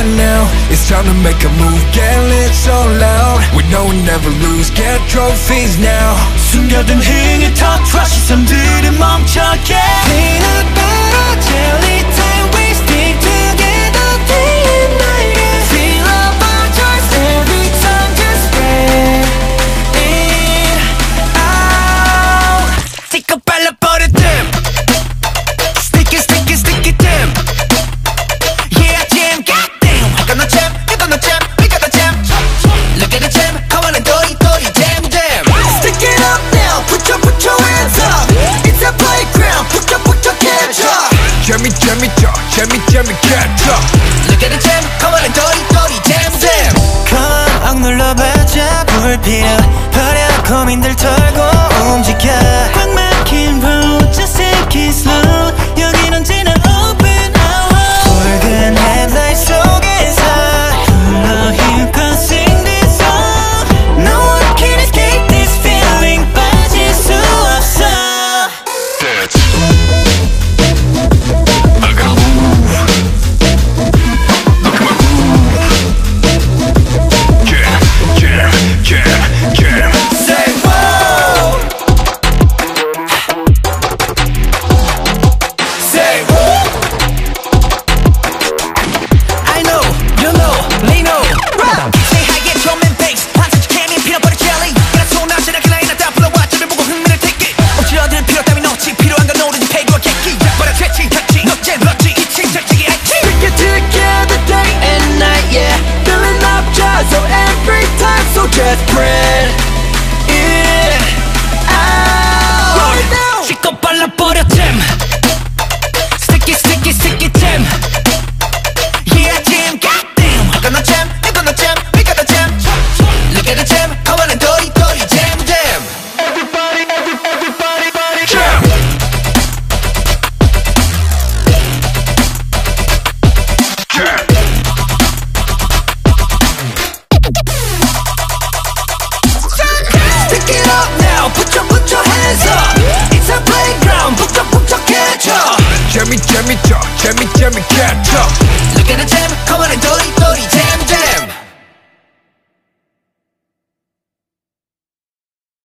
right now. It's time to make a move, get lit so loud. We know we never lose, get trophies now. 숨겨둔 흥을 터트려 시선들은 멈춰게. Peanut butter jelly time, we stick together day and night. Feel our choice every time, just spread it out. Stick up 발라버려 them. Stick it, stick it, stick it them. Yeah, jam, goddamn. I got no jam, you got no jam, we got the jam. Look at the jam, come on and 도리 jam jam. Stick it up now, put your hands up. It's a playground, put your catch up. Jammy, jammy, jammy, jammy, catch up. Look at the jam, come on and 도리 jam jam. 꽉 눌러봐자 불필요 버려 고민들 털고 움직여 꽉 막힌 road just take it slow 여긴 언제나 open hour 붉은 headlight 속에서 불러일까 sing this song No one can escape this feeling 빠질 수 없어 Dance. I gotta move. Look at my groove. Jam. Say whoa. Say whoa. I know, you know, they know. Say hi, get drum and bass. 반사적 케미는 피어버려 jelly. 그냥 손 나시라게 라인을 다 불러와 저를 보고 흥미를 take it. 어찌어든 필요 따윈 없지 필요한 건 오로지 패기와 객기. 버려 채찍 넉제 럭지 이층 절제기 알지. We get together day and night, yeah. Filling up jars, so every time, so just spread it out. Right now. 씻고 발라버려 jam. Stick it, stick it, stick it jam. Yeah, jam, goddamn. I got no jam, you got no jam, we got the jam. Look at the jam, come on and 도리 jam jam. Everybody, jam. Jam. Stick it up now, put your hands up. It's a playground, put your catch up. Jammy, catch up. Look at the jam,